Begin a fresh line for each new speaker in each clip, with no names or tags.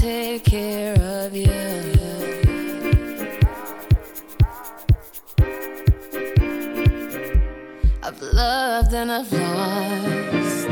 take care of you. I've loved and I've lost.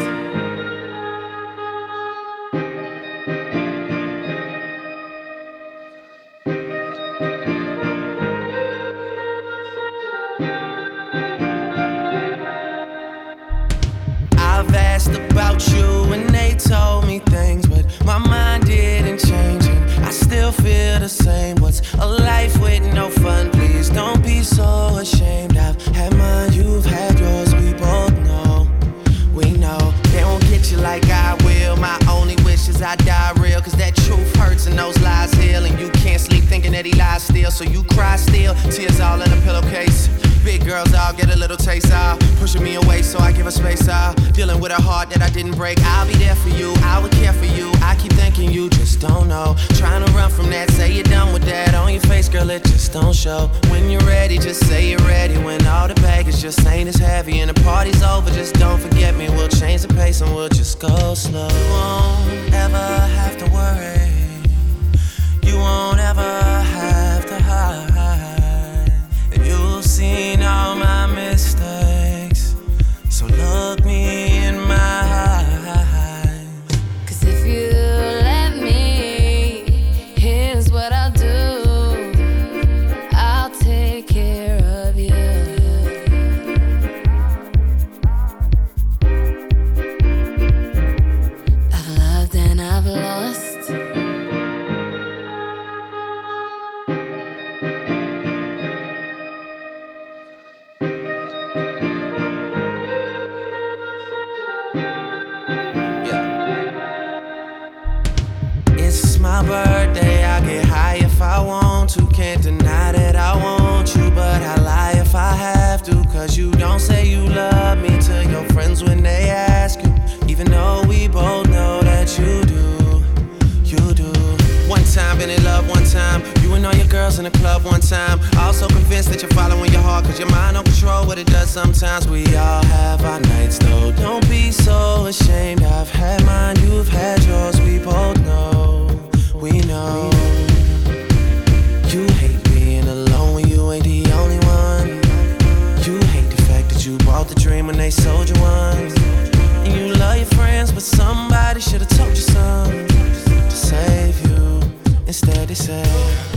I've asked about you and they told me things, but my mind didn't change and I still feel the same. What's a life with no fun? Please don't be so ashamed. I've had mine, you've had yours, we both know. We know they won't get you like I will. My only wish is I die real, cause that truth hurts and those lies heal. And you can't sleep thinking that he lies still, so you cry still, tears all in a pillowcase. Big girls all get a little taste out, pushing me away so I give her space out. Dealing with a heart that I didn't break. I'll be there for you, I would care for you. I keep thinking you just don't know. Trying to run from that, say you're done with that. On your face, girl, it just don't show. When you're ready, just say you're ready. When all the baggage just ain't as heavy and the party's over, just don't forget me. We'll change the pace and we'll just go slow. You won't ever have to worry. You won't ever have to hide. And you've seen all my mistakes, so look me in my eyes.
Cause if you let me, here's what I'll do. I'll take care of you. I've loved and I've lost.
It's my birthday, I get high if I want to. Can't deny that I want you, but I lie if I have to. Cause you don't say you love me to your friends when they ask you, even though we both know that you do, you do. One time, been in love one time, you and all your girls in the club one time. Also convinced that you're following your heart, cause your mind don't control what it does sometimes. We all have our nights though, don't be so ashamed. I've had mine, you've had yours, we both know, we know. You hate being alone when you ain't the only one. You hate the fact that you bought the dream when they sold you one. And you love your friends, but somebody should've told you something to save you. Instead they say